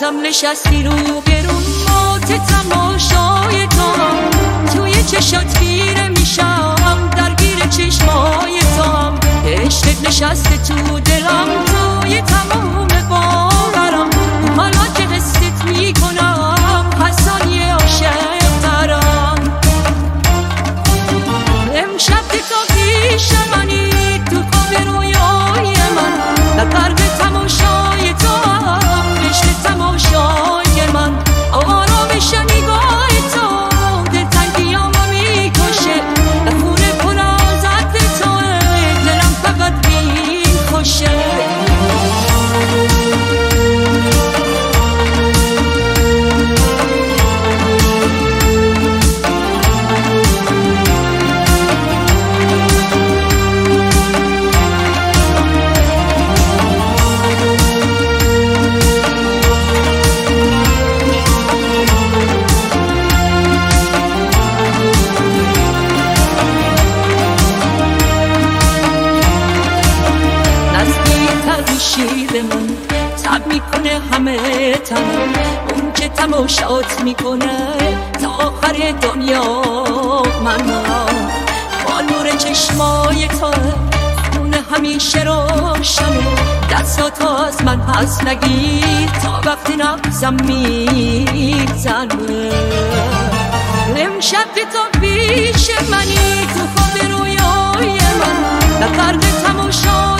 دستم نشستی رو برون مات تماشای تو توی چشات خیره میشم درگیر چشمای تو عشقت نشسته تو دلم توی تمام باورم حالا که حست میکنم حسانی عاشق ترم امشب که تو پیش منی تو خواب رویای من در قلب تماشای تو عشق تماشای من آرامش نگاه تو دلتنگیام میکشه در خونه پر از عطر توه دلم فقط میخوشه شیر من تب میکنه همه تنم اون که تماشات میکنه تا آخر دنیا من با نور چشمای تو خونه همیشه روشنه دستاتو از من پس نگیر تا وقتی نبزم میزنه امشب که تو پیش منی تو خواب رویای من در قلب تماشا